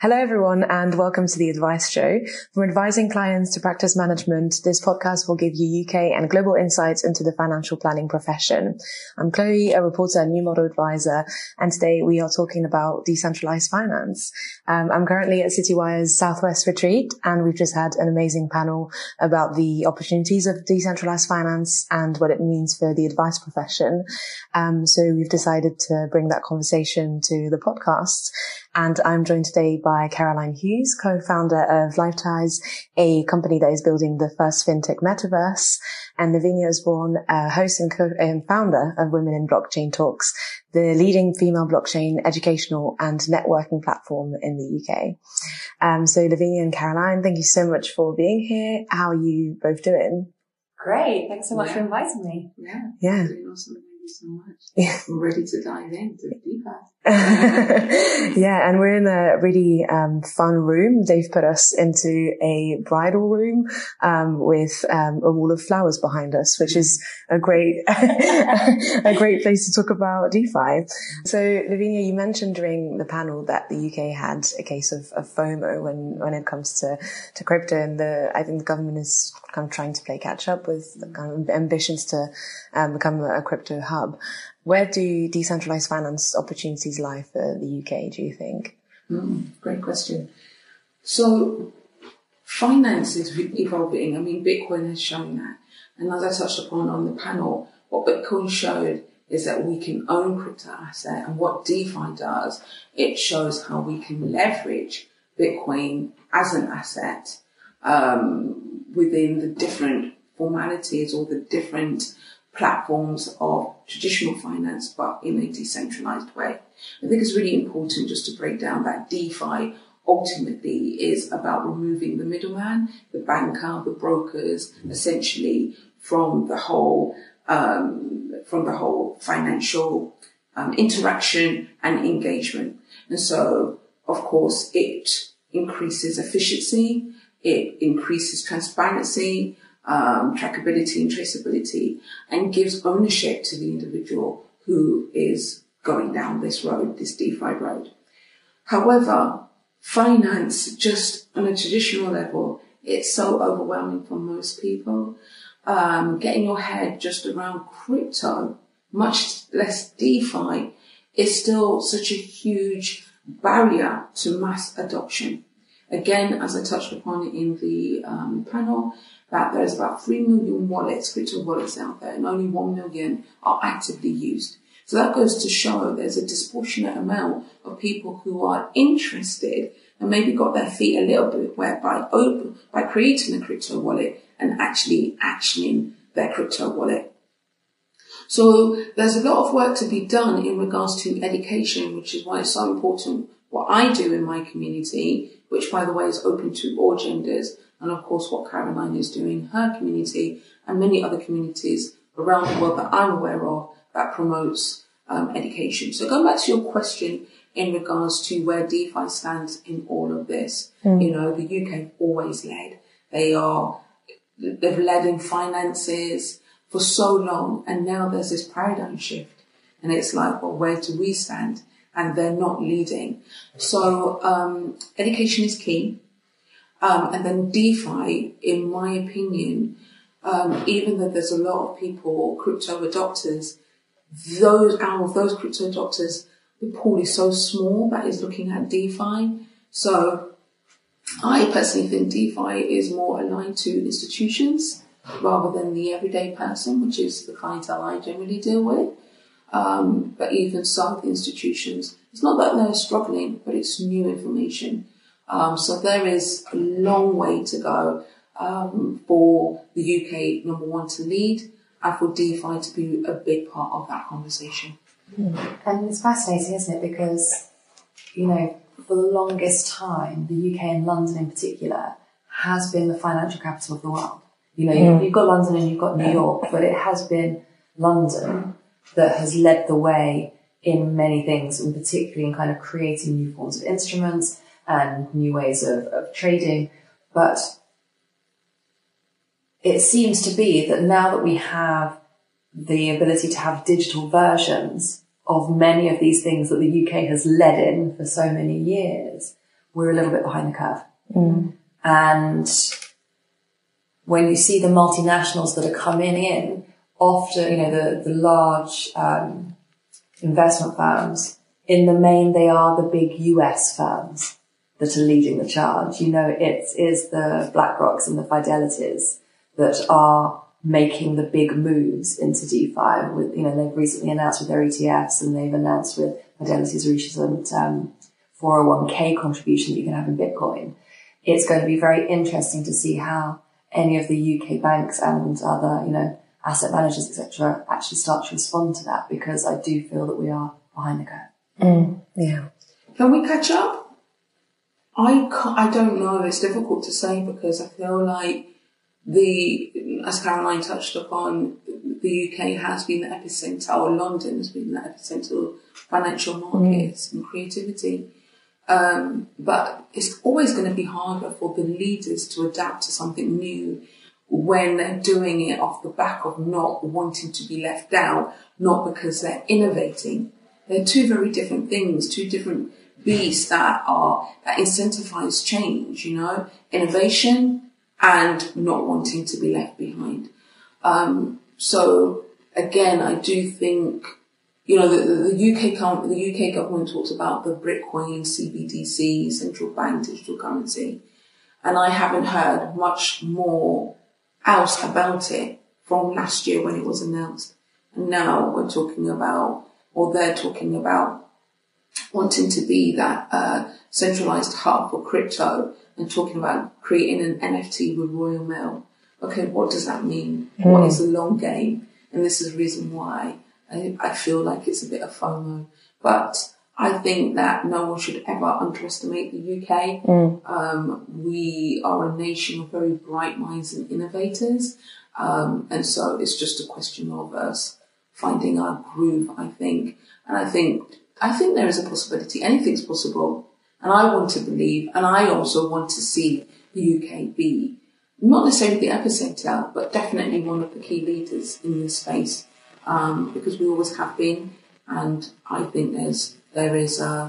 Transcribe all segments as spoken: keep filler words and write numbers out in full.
Hello, everyone, and welcome to The Advice Show. From advising clients to practice management, this podcast will give you U K and global insights into the financial planning profession. I'm Chloe, a reporter and new model advisor, and today we are talking about decentralized finance. Um, I'm currently at Citywire's Southwest Retreat, and we've just had an amazing panel about the opportunities of decentralized finance and what it means for the advice profession. Um, so we've decided to bring that conversation to the podcast. And I'm joined today by Caroline Hughes, co-founder of LifeTies, a company that is building the first fintech metaverse, and Lavinia Osborne, uh, host and, co- and founder of Women in Blockchain Talks, the leading female blockchain educational and networking platform in the U K. Um, so Lavinia and Caroline, thank you so much for being here. How are you both doing? Great. Thanks so much yeah. for inviting me. Yeah. Yeah. Doing awesome. Thank you so much. Yeah. We're ready to dive into deeper. Yeah, and we're in a really um, fun room. They've put us into a bridal room um, with um, a wall of flowers behind us, which is a great a great place to talk about DeFi. So, Lavinia, you mentioned during the panel that the U K had a case of, of FOMO when, when it comes to, to crypto, and the I think the government is kind of trying to play catch up with the kind of ambitions to um, become a, a crypto hub. Where do decentralized finance opportunities lie for the U K, do you think? Mm, great question. So finance is evolving. I mean, Bitcoin has shown that. And as I touched upon on the panel, what Bitcoin showed is that we can own crypto asset. And what DeFi does, it shows how we can leverage Bitcoin as an asset um, within the different formalities or the different platforms of traditional finance, but in a decentralized way. I think it's really important just to break down that DeFi ultimately is about removing the middleman, the banker, the brokers, essentially from the whole, um, from the whole financial um, interaction and engagement. And so, of course, it increases efficiency, it increases transparency, Um, trackability and traceability, and gives ownership to the individual who is going down this road, this DeFi road. However, finance, just on a traditional level, it's so overwhelming for most people. Um, getting your head just around crypto, much less DeFi, is still such a huge barrier to mass adoption. Again, as I touched upon in the um, panel, that there's about three million wallets, crypto wallets out there, and only one million are actively used. So that goes to show there's a disproportionate amount of people who are interested and maybe got their feet a little bit wet by open, by creating a crypto wallet and actually actioning their crypto wallet. So there's a lot of work to be done in regards to education, which is why it's so important what I do in my community, which, by the way, is open to all genders, and of course what Caroline is doing in her community and many other communities around the world that I'm aware of that promotes um, education. So going back to your question in regards to where DeFi stands in all of this, mm. you know, the U K always led. They are, they've led in finances for so long, and now there's this paradigm shift. And it's like, well, where do we stand? And they're not leading. So um, education is key. Um, and then DeFi, in my opinion, um, even though there's a lot of people, crypto adopters, those out of those crypto adopters, the pool is so small that is looking at DeFi. So I personally think DeFi is more aligned to institutions rather than the everyday person, which is the clientele I generally deal with. Um, but even some institutions, it's not that they're struggling, but it's new information. Um, so there is a long way to go um, for the U K, number one, to lead, and for DeFi to be a big part of that conversation. And it's fascinating, isn't it? Because, you know, for the longest time, the U K and London in particular has been the financial capital of the world. You know, mm. you've got London and you've got New York, but it has been London that has led the way in many things, and particularly in kind of creating new forms of instruments and new ways of, of trading. But it seems to be that now that we have the ability to have digital versions of many of these things that the U K has led in for so many years, we're a little bit behind the curve. Mm. And when you see the multinationals that are coming in, often, you know, the, the large um, investment firms, in the main, they are the big U S firms that are leading the charge. You know, it is the BlackRocks and the Fidelities that are making the big moves into DeFi. With, you know, they've recently announced with their E T Fs, and they've announced with Fidelity's recent um, four oh one k contribution that you can have in Bitcoin. It's going to be very interesting to see how any of the U K banks and other, you know, asset managers, et cetera, actually start to respond to that, because I do feel that we are behind the curve. Mm, yeah. Can we catch up? I can't, I don't know. It's difficult to say, because I feel like the, as Caroline touched upon, the U K has been the epicenter, or London has been the epicenter of financial markets mm. and creativity. Um, but it's always going to be harder for the leaders to adapt to something new when they're doing it off the back of not wanting to be left out, not because they're innovating. They're two very different things, two different beasts that are, that incentivize change, you know, innovation and not wanting to be left behind. Um, so again, I do think, you know, the, the U K the U K government talks about the Bitcoin, C B D C, central bank digital currency, and I haven't heard much more else about it from last year when it was announced. And now we're talking about, or they're talking about, wanting to be that uh, centralized hub for crypto, and talking about creating an N F T with Royal Mail. Okay, what does that mean? Mm. What is the long game? And this is the reason why I, I feel like it's a bit of FOMO. But I think that no one should ever underestimate the U K. Mm. Um, we are a nation of very bright minds and innovators. Um, and so it's just a question of us finding our groove, I think. And I think, I think there is a possibility. Anything's possible. And I want to believe, and I also want to see the U K be not necessarily the epicenter, but definitely one of the key leaders in this space. Um, because we always have been. And I think there's, there is, uh,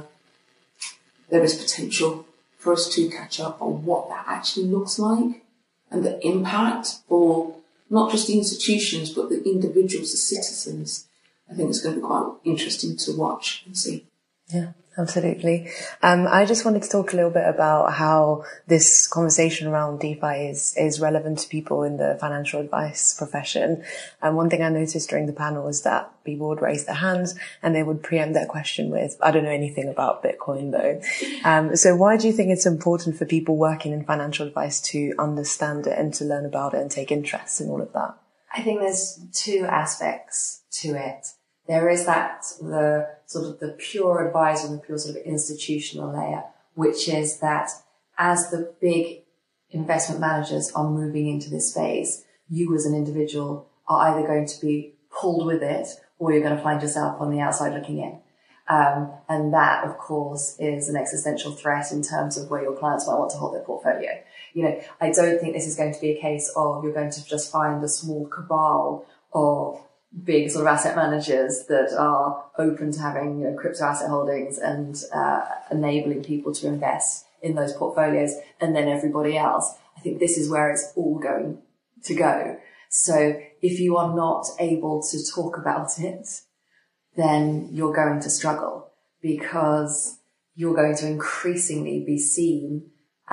there is potential for us to catch up on what that actually looks like, and the impact for not just the institutions, but the individuals, the citizens. I think it's going to be quite interesting to watch and see. Yeah, absolutely. Um, I just wanted to talk a little bit about how this conversation around DeFi is, is relevant to people in the financial advice profession. And one thing I noticed during the panel was that people would raise their hands and they would preempt their question with, I don't know anything about Bitcoin though. Um, so why do you think it's important for people working in financial advice to understand it and to learn about it and take interest in all of that? I think there's two aspects to it. There is that, the sort of the pure advisor and the pure sort of institutional layer, which is that as the big investment managers are moving into this space, you as an individual are either going to be pulled with it, or you're going to find yourself on the outside looking in. Um, and that, of course, is an existential threat in terms of where your clients might want to hold their portfolio. You know, I don't think this is going to be a case of you're going to just find a small cabal of big sort of asset managers that are open to having, you know, crypto asset holdings and uh, enabling people to invest in those portfolios, and then everybody else. I think this is where it's all going to go. So if you are not able to talk about it, then you're going to struggle, because you're going to increasingly be seen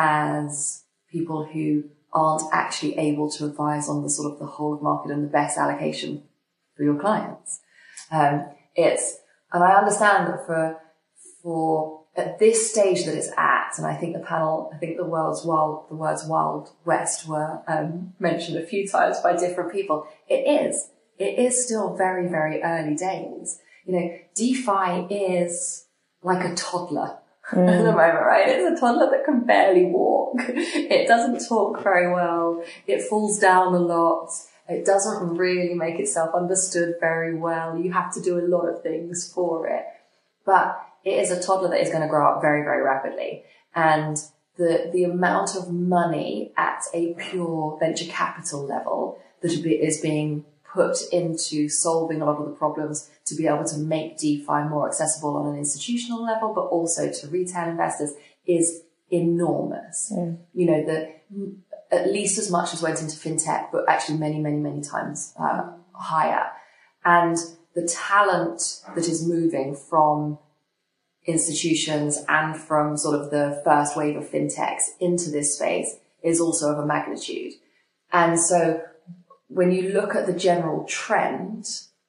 as people who aren't actually able to advise on the sort of the whole of market and the best allocation for your clients. Um, it's, and I understand that for, for at this stage that it's at, and I think the panel, I think the world's wild, the words Wild West were, um, mentioned a few times by different people. It is, it is still very, very early days. You know, DeFi is like a toddler mm. at the moment, right? It's a toddler that can barely walk. It doesn't talk very well. It falls down a lot. It doesn't really make itself understood very well. You have to do a lot of things for it. But it is a toddler that is going to grow up very, very rapidly. And the, the amount of money at a pure venture capital level that is being put into solving a lot of the problems to be able to make DeFi more accessible on an institutional level, but also to retail investors, is enormous. Mm. You know, the at least as much as went into fintech, but actually many, many, many times uh, higher. And the talent that is moving from institutions and from sort of the first wave of fintechs into this space is also of a magnitude. And so when you look at the general trend,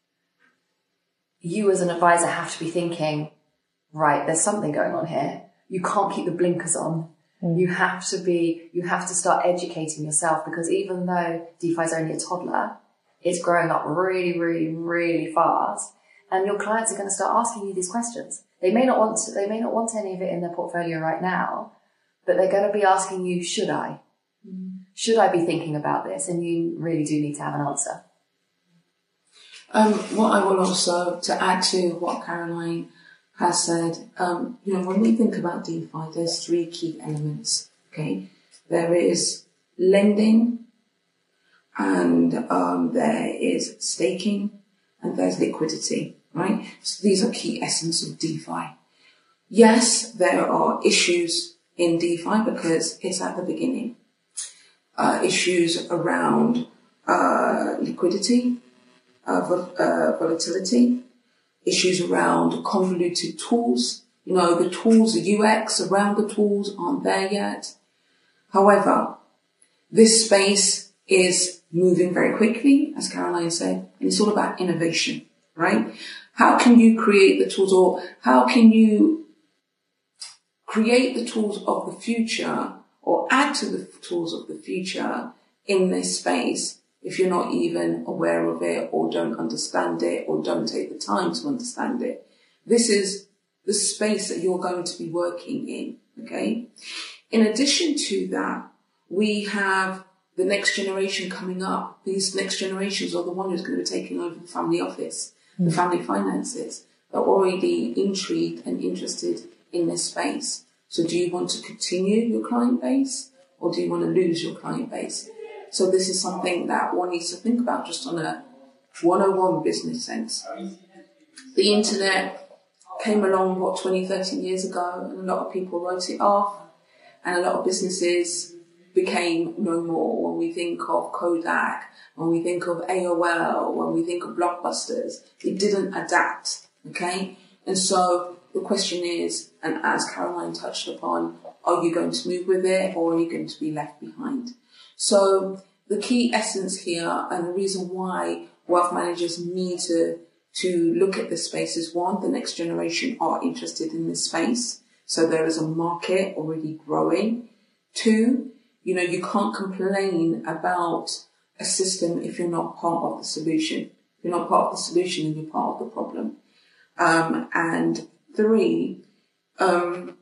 you as an advisor have to be thinking, right, there's something going on here. You can't keep the blinkers on. Mm. You have to be, you have to start educating yourself, because even though DeFi is only a toddler, it's growing up really, really, really fast. And your clients are going to start asking you these questions. They may not want to, they may not want any of it in their portfolio right now, but they're going to be asking you, should I? Mm. Should I be thinking about this? And you really do need to have an answer. Um, what I will also, to add to what Caroline has said, um, you know, when we think about DeFi, there's three key elements, okay? There is lending, and um, there is staking, and there's liquidity, right? So these are key essence of DeFi. Yes, there are issues in DeFi because it's at the beginning. Uh, issues around uh, liquidity, uh, vol- uh, volatility, issues around convoluted tools. You know, the tools, the U X around the tools aren't there yet. However, this space is moving very quickly, as Caroline said, and it's all about innovation, right? How can you create the tools, or how can you create the tools of the future or add to the tools of the future in this space if you're not even aware of it or don't understand it or don't take the time to understand it? This is the space that you're going to be working in, okay? In addition to that, we have the next generation coming up. These next generations are the one who's going to be taking over the family office, mm. the family finances. They're already intrigued and interested in this space. So do you want to continue your client base, or do you want to lose your client base? So this is something that one needs to think about just on a one oh one business sense. The internet came along, what, twenty, thirty years ago, and a lot of people wrote it off, and a lot of businesses became no more. When we think of Kodak, when we think of A O L, when we think of Blockbusters, it didn't adapt, okay? And so the question is, and as Caroline touched upon, are you going to move with it, or are you going to be left behind? So the key essence here, and the reason why wealth managers need to, to look at this space is, one, the next generation are interested in this space. So there is a market already growing. Two, you know, you can't complain about a system if you're not part of the solution. If you're not part of the solution, then you're part of the problem. Um, and three, um,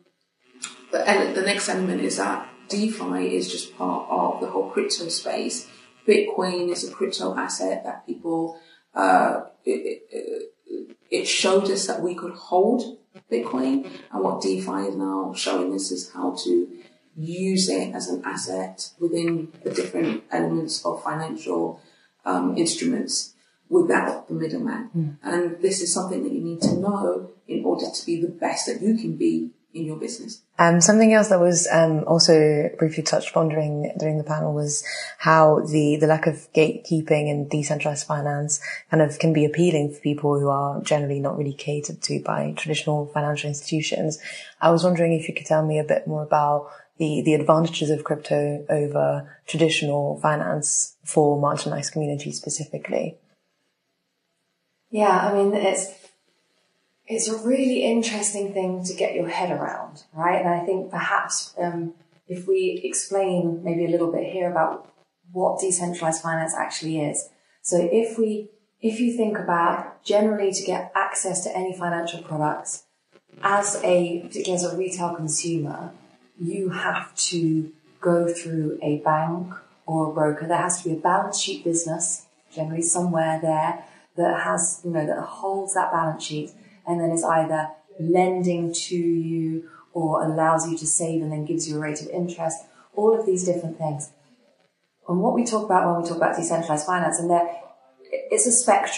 the, the next element is that DeFi is just part of the whole crypto space. Bitcoin is a crypto asset that people, uh, it, it, it showed us that we could hold Bitcoin, and what DeFi is now showing us is how to use it as an asset within the different elements of financial um, instruments without the middleman. Mm. And this is something that you need to know in order to be the best that you can be in your business. Um, something else that was um, also briefly touched upon during during the panel was how the, the lack of gatekeeping and decentralized finance kind of can be appealing for people who are generally not really catered to by traditional financial institutions. I was wondering if you could tell me a bit more about the, the advantages of crypto over traditional finance for marginalized communities specifically. Yeah, I mean, it's it's a really interesting thing to get your head around, right? And I think perhaps um, if we explain maybe a little bit here about what decentralized finance actually is. So if we, if you think about generally to get access to any financial products, as a, particularly as a retail consumer, you have to go through a bank or a broker. There has to be a balance sheet business, generally somewhere there, that has, you know, that holds that balance sheet and then is either lending to you or allows you to save and then gives you a rate of interest, all of these different things. And what we talk about when we talk about decentralized finance, and there, it's a spectrum.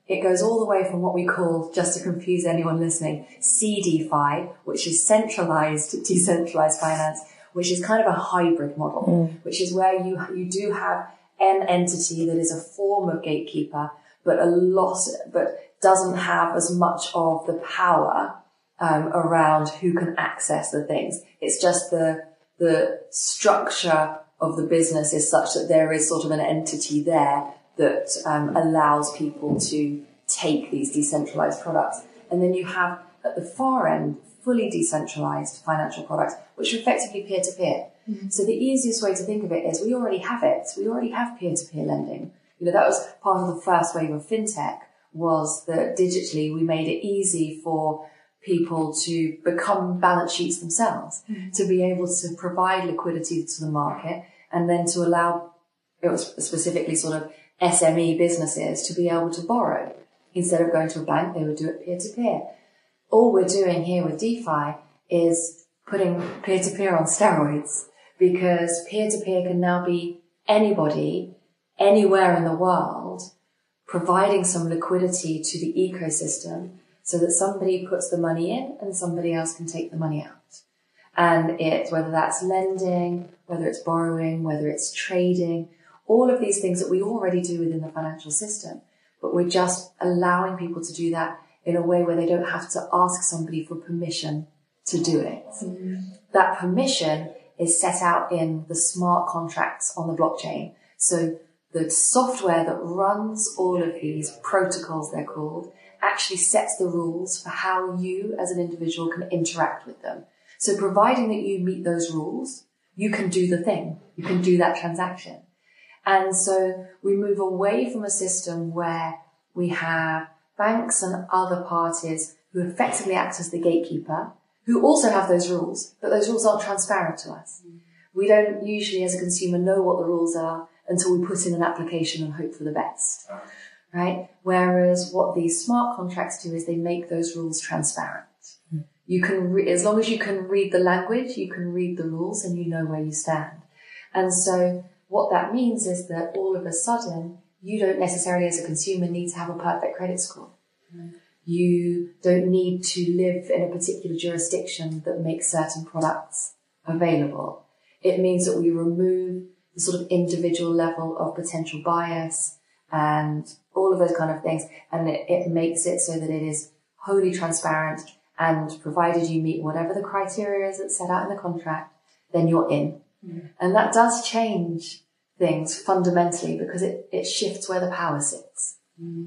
it goes all the way from what we call, just to confuse anyone listening, C DeFi, which is centralized, decentralized finance, which is kind of a hybrid model, mm. which is where you you do have an entity that is a form of gatekeeper, but a lot, but doesn't have as much of the power um, around who can access the things. It's just the the structure of the business is such that there is sort of an entity there that um, allows people to take these decentralized products. And then you have at the far end fully decentralized financial products, which are effectively peer-to-peer. Mm-hmm. So the easiest way to think of it is we already have it. We already have peer-to-peer lending. You know, that was part of the first wave of fintech, was that digitally we made it easy for people to become balance sheets themselves, mm-hmm. to be able to provide liquidity to the market, and then to allow, it was specifically sort of S M E businesses to be able to borrow. Instead of going to a bank, they would do it peer-to-peer. All we're doing here with DeFi is putting peer-to-peer on steroids, because peer-to-peer can now be anybody, anywhere in the world, providing some liquidity to the ecosystem so that somebody puts the money in and somebody else can take the money out. And it, whether that's lending, whether it's borrowing, whether it's trading, all of these things that we already do within the financial system, but we're just allowing people to do that in a way where they don't have to ask somebody for permission to do it. Mm-hmm. That permission is set out in the smart contracts on the blockchain. So the software that runs all of these protocols, they're called, actually sets the rules for how you as an individual can interact with them. So providing that you meet those rules, you can do the thing. You can do that transaction. And so we move away from a system where we have banks and other parties who effectively act as the gatekeeper, who also have those rules, but those rules aren't transparent to us. Mm. We don't usually, as a consumer, know what the rules are until we put in an application and hope for the best, right? Whereas what these smart contracts do is they make those rules transparent. Mm. You can, re- as long as you can read the language, you can read the rules and you know where you stand. And so what that means is that all of a sudden, you don't necessarily, as a consumer, need to have a perfect credit score. Mm. You don't need to live in a particular jurisdiction that makes certain products available. It means that we remove the sort of individual level of potential bias and all of those kind of things. And it, it makes it so that it is wholly transparent, and provided you meet whatever the criteria is that's set out in the contract, then you're in. Mm. And that does change things fundamentally, because it, it shifts where the power sits. Mm.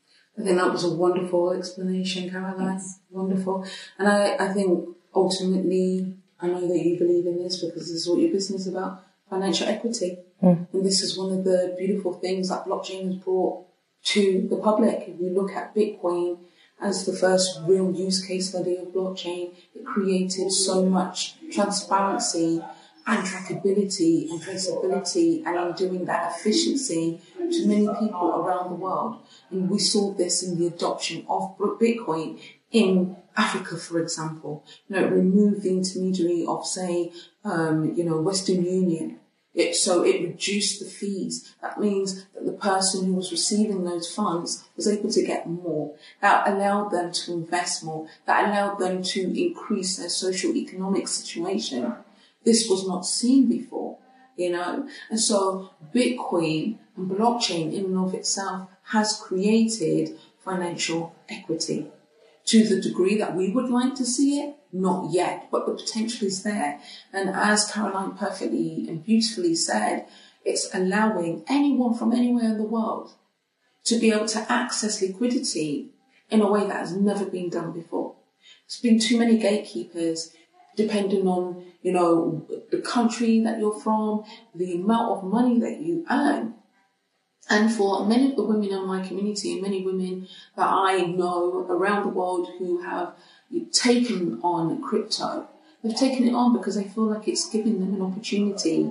I think that was a wonderful explanation, Caroline. Yes. Wonderful. And I, I think ultimately, I know that you believe in this because this is what your business is about, financial equity. Mm. And this is one of the beautiful things that blockchain has brought to the public. If we look at Bitcoin as the first real use case study of blockchain, it created so much transparency and trackability and traceability, and in doing that, efficiency to many people around the world. And we saw this in the adoption of Bitcoin in Africa, for example. You know, it removed the intermediary of, say, um, you know, Western Union. It, so it reduced the fees. That means that the person who was receiving those funds was able to get more. That allowed them to invest more. That allowed them to increase their socio-economic situation. This was not seen before, you know. And so Bitcoin and blockchain in and of itself has created financial equity. To the degree that we would like to see it, not yet, but the potential is there. And as Caroline perfectly and beautifully said, it's allowing anyone from anywhere in the world to be able to access liquidity in a way that has never been done before. There's been too many gatekeepers, depending on, you know, the country that you're from, the amount of money that you earn. And for many of the women in my community, and many women that I know around the world who have taken on crypto, they've taken it on because they feel like it's giving them an opportunity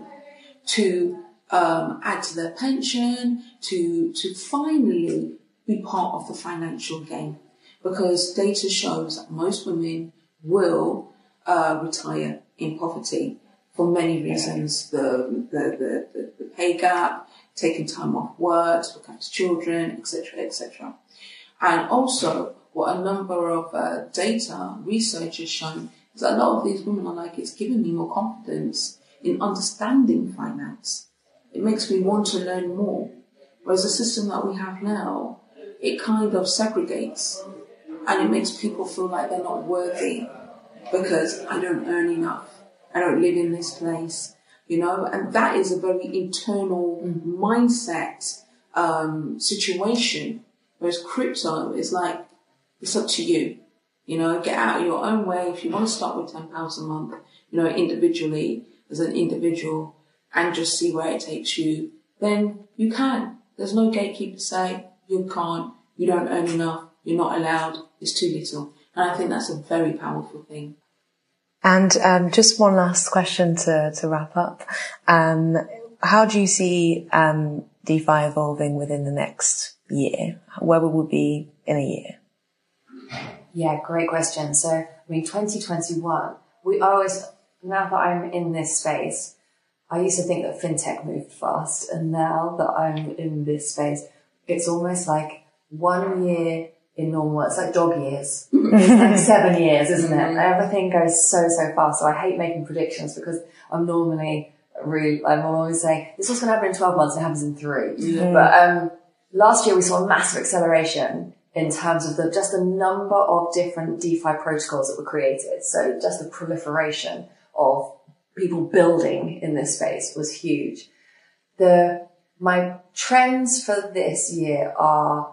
to um, add to their pension, to to finally be part of the financial game. Because data shows that most women will uh, retire in poverty for many reasons, the, the, the, the, the pay gap, taking time off work to look after children, et cetera, et cetera. And also, what a number of uh, data research has shown is that a lot of these women are like, it's given me more confidence in understanding finance. It makes me want to learn more. Whereas the system that we have now, it kind of segregates and it makes people feel like they're not worthy because I don't earn enough. I don't live in this place, you know, and that is a very internal mm-hmm. mindset um, situation. Whereas crypto is like, it's up to you, you know, get out of your own way. If you want to start with ten pounds a month, you know, individually, as an individual, and just see where it takes you, then you can. There's no gatekeeper say, you can't, you don't earn enough, you're not allowed, it's too little. And I think that's a very powerful thing. And um, just one last question to, to wrap up. Um, how do you see um, DeFi evolving within the next year? Where will we be in a year? Yeah, great question. So, I mean, twenty twenty-one, we always, now that I'm in this space, I used to think that fintech moved fast. And now that I'm in this space, it's almost like one year in normal, it's like dog years. It's like seven years, isn't it? Everything goes so, so fast. So I hate making predictions because I'm normally really, I'm always saying, this was going to happen in twelve months and it happens in three. Mm-hmm. But, um, last year we saw a massive acceleration in terms of the, just the number of different DeFi protocols that were created. So just the proliferation of people building in this space was huge. The, my trends for this year are,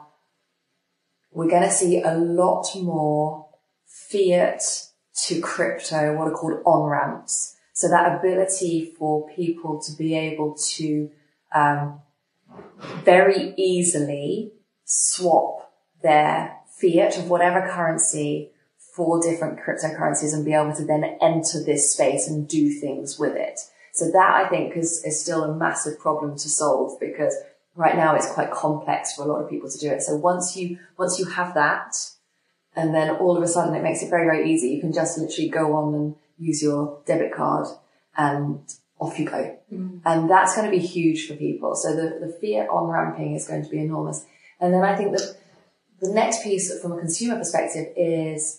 we're going to see a lot more fiat to crypto, what are called on-ramps. So that ability for people to be able to um, very easily swap their fiat of whatever currency for different cryptocurrencies and be able to then enter this space and do things with it. So that, I think, is, is still a massive problem to solve because right now it's quite complex for a lot of people to do it. So once you, once you have that, and then all of a sudden it makes it very, very easy. You can just literally go on and use your debit card and off you go. Mm. And that's going to be huge for people. So the, the fiat on-ramping is going to be enormous. And then I think that the next piece from a consumer perspective is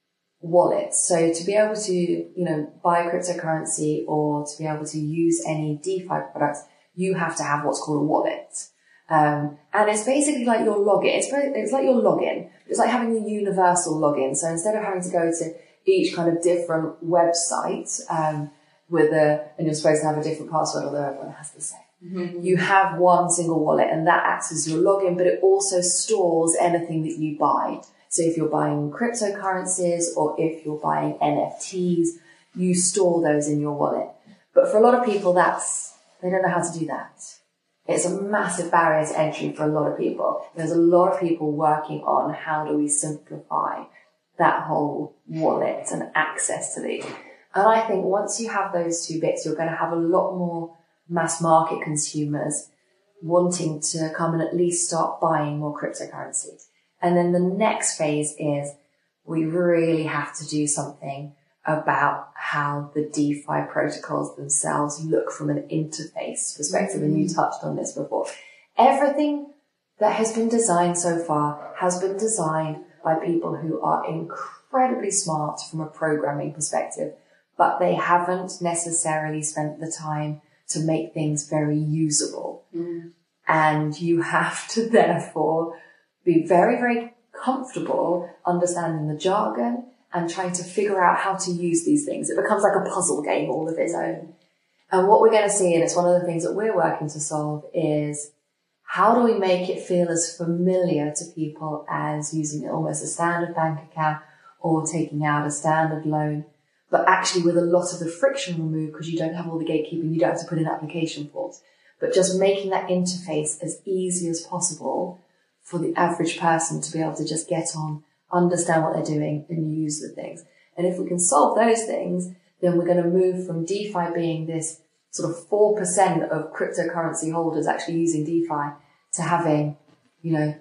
wallets. So to be able to, you know, buy cryptocurrency or to be able to use any DeFi products, you have to have what's called a wallet. Um, and it's basically like your login. It's very, it's like your login. It's like having a universal login. So instead of having to go to each kind of different website, um, with a, and you're supposed to have a different password, although everyone has the same. Mm-hmm. You have one single wallet and that acts as your login, but it also stores anything that you buy. So if you're buying cryptocurrencies or if you're buying N F Ts, you store those in your wallet. But for a lot of people, that's, they don't know how to do that. It's a massive barrier to entry for a lot of people. There's a lot of people working on how do we simplify that whole wallet and access to these. And I think once you have those two bits, you're going to have a lot more mass market consumers wanting to come and at least start buying more cryptocurrency. And then the next phase is we really have to do something about how the DeFi protocols themselves look from an interface perspective. Mm-hmm. And you touched on this before. Everything that has been designed so far has been designed by people who are incredibly smart from a programming perspective, but they haven't necessarily spent the time to make things very usable. Mm. And you have to therefore be very, very comfortable understanding the jargon and trying to figure out how to use these things. It becomes like a puzzle game all of its own. And what we're going to see, and it's one of the things that we're working to solve, is how do we make it feel as familiar to people as using almost a standard bank account or taking out a standard loan, but actually with a lot of the friction removed because you don't have all the gatekeeping, you don't have to put in application forms, but just making that interface as easy as possible for the average person to be able to just get on, understand what they're doing and use the things. And if we can solve those things, then we're going to move from DeFi being this sort of four percent of cryptocurrency holders actually using DeFi to having, you know,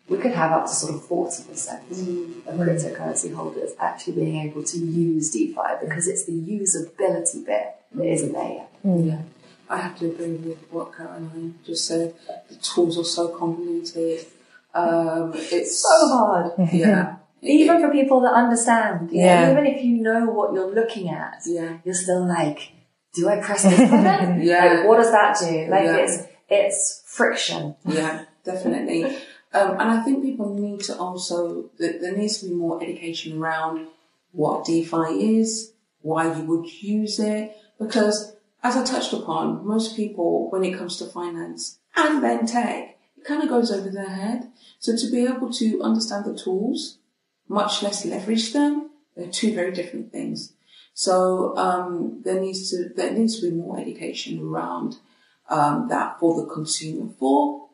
we could have up to sort of forty percent mm. of cryptocurrency holders actually being able to use DeFi, because it's the usability bit that isn't there yet. Mm. Yeah, I have to agree with what Caroline just said. The tools are so convoluted. Um, it's so hard. Yeah. Even for people that understand. You yeah. know, even if you know what you're looking at, yeah. you're still like, do I press this button? yeah. Like, what does that do? Like, yeah. it's it's friction. Yeah, definitely. Um, and I think people need to also, there needs to be more education around what DeFi is, why you would use it, because as I touched upon, most people, when it comes to finance and then tech, it kind of goes over their head. So to be able to understand the tools, much less leverage them, they're two very different things. So um, there needs to there needs to be more education around um, that for the consumer, for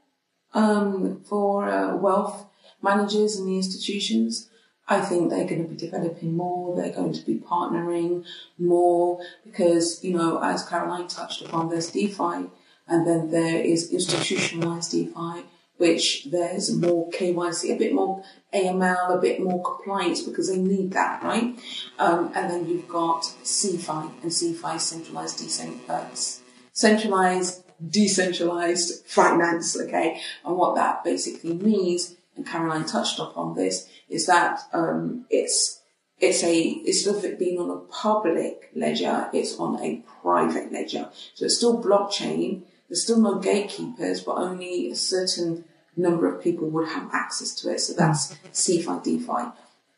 um, for uh, wealth managers and the institutions. I think they're going to be developing more. They're going to be partnering more because, you know, as Caroline touched upon, there's DeFi and then there is institutionalized DeFi, which there's more K Y C, a bit more A M L, a bit more compliance because they need that, right? Um, and then you've got CeFi, and CeFi is centralized, decentralized, centralized, decentralized finance, okay? And what that basically means, and Caroline touched upon this, is that um, it's it's a instead of it being on a public ledger, it's on a private ledger. So it's still blockchain. There's still no gatekeepers, but only a certain number of people would have access to it. So that's CeFi, DeFi.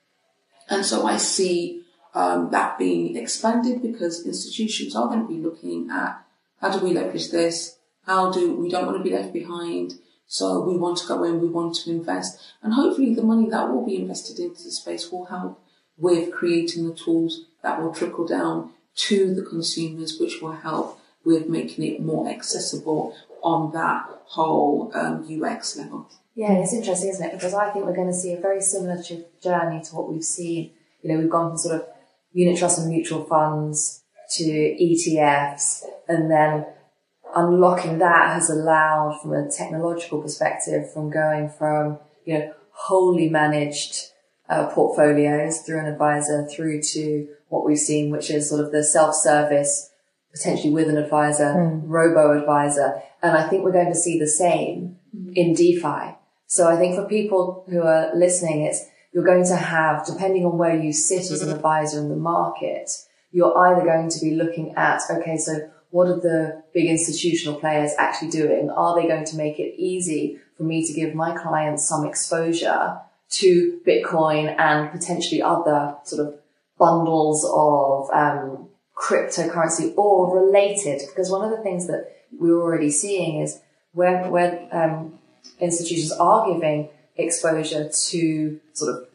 And so I see um, that being expanded because institutions are going to be looking at how do we leverage this? How do we don't want to be left behind? So we want to go in, we want to invest. And hopefully the money that will be invested into the space will help with creating the tools that will trickle down to the consumers, which will help with making it more accessible on that whole um, U X level. Yeah, it's interesting, isn't it? Because I think we're going to see a very similar journey to what we've seen. You know, we've gone from sort of unit trust and mutual funds to E T Fs, and then unlocking that has allowed, from a technological perspective, from going from, you know, wholly managed uh, portfolios through an advisor through to what we've seen, which is sort of the self-service, potentially with an advisor, mm. robo-advisor. And I think we're going to see the same mm. in DeFi. So I think for people who are listening, it's you're going to have, depending on where you sit as an advisor in the market, you're either going to be looking at, okay, so what are the big institutional players actually doing? Are they going to make it easy for me to give my clients some exposure to Bitcoin and potentially other sort of bundles of um, cryptocurrency or related? Because one of the things that we're already seeing is where, where um, institutions are giving exposure to sort of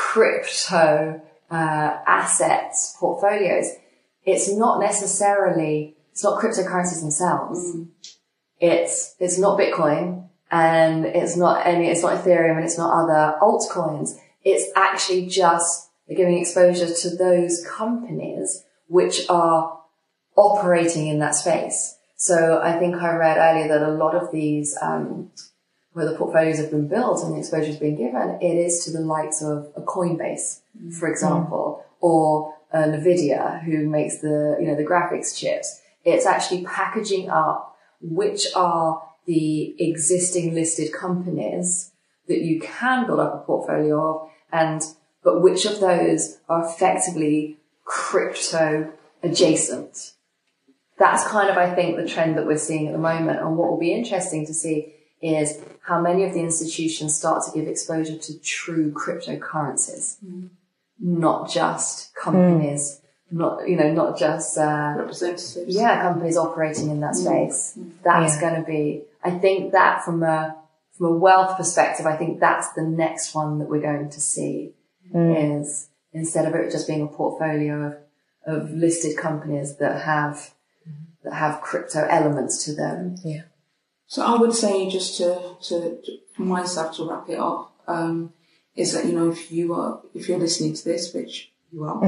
crypto uh, assets portfolios, it's not necessarily, it's not cryptocurrencies themselves. Mm. It's, it's not Bitcoin and it's not any, it's not Ethereum and it's not other altcoins. It's actually just giving exposure to those companies which are operating in that space. So I think I read earlier that a lot of these, um, where the portfolios have been built and the exposure has been given, it is to the likes of a Coinbase, mm. for example, mm. or uh, NVIDIA, who makes the, you know, the graphics chips. It's actually packaging up which are the existing listed companies that you can build up a portfolio of, and but which of those are effectively crypto adjacent. That's kind of, I think, the trend that we're seeing at the moment. And what will be interesting to see is how many of the institutions start to give exposure to true cryptocurrencies, mm. not just companies, mm. not, you know, not just, uh, representatives. Yeah, companies operating in that space. Mm. That's yeah. going to be, I think that from a, from a wealth perspective, I think that's the next one that we're going to see mm. is instead of it just being a portfolio of, of listed companies that have, that have crypto elements to them. Yeah. So I would say, just to, to, to for myself to wrap it up, um, is that, you know, if you are, if you're listening to this, which you are,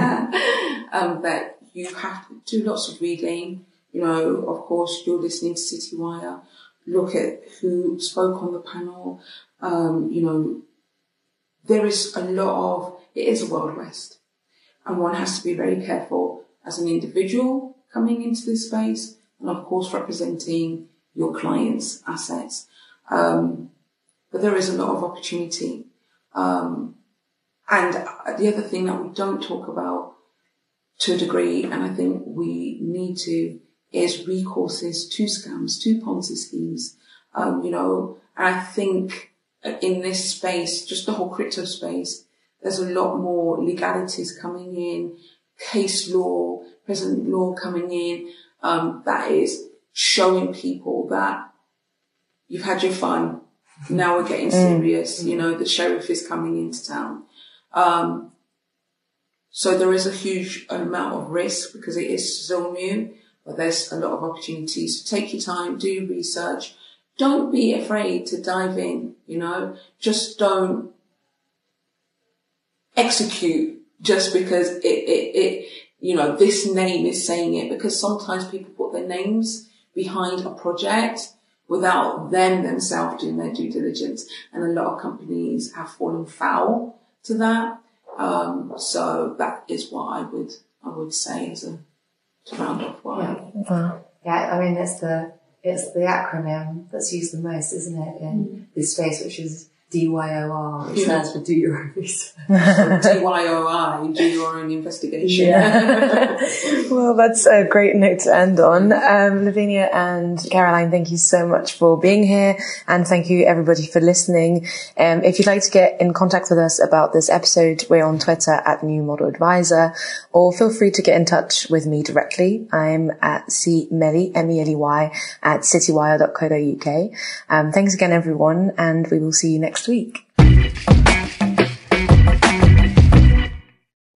um, that you have to do lots of reading. You know, of course, you're listening to CityWire. Look at who spoke on the panel. Um, you know, there is a lot of, it is a Wild West, and one has to be very careful as an individual coming into this space, and of course representing your clients' assets. Um, but there is a lot of opportunity. Um, and the other thing that we don't talk about to a degree, and I think we need to, is recourses to scams, to Ponzi schemes. Um, you know, and I think in this space, just the whole crypto space, there's a lot more legalities coming in, case law, present law coming in, um, that is showing people that you've had your fun. Now we're getting serious. Mm. You know, the sheriff is coming into town. Um, so there is a huge amount of risk because it is still new, but there's a lot of opportunities. So take your time, do your research. Don't be afraid to dive in, you know, just don't execute just because it, it, it, you know, this name is saying it, because sometimes people put their names behind a project without them themselves doing their due diligence. And a lot of companies have fallen foul to that. Um, so that is what I would, I would say as a, to round off what yeah. I, uh, yeah, I mean, it's the, it's the acronym that's used the most, isn't it, in mm. this space, which is D Y O R, which stands for do your own research. D Y O I, do your own investigation. Yeah. Well, that's a great note to end on. Um, Lavinia and Caroline, thank you so much for being here, and thank you everybody for listening. Um, if you'd like to get in contact with us about this episode, we're on Twitter at New Model Advisor, or feel free to get in touch with me directly. I'm at C Mely, M E L E Y, at citywire dot co dot U K. Um, thanks again, everyone, and we will see you next week.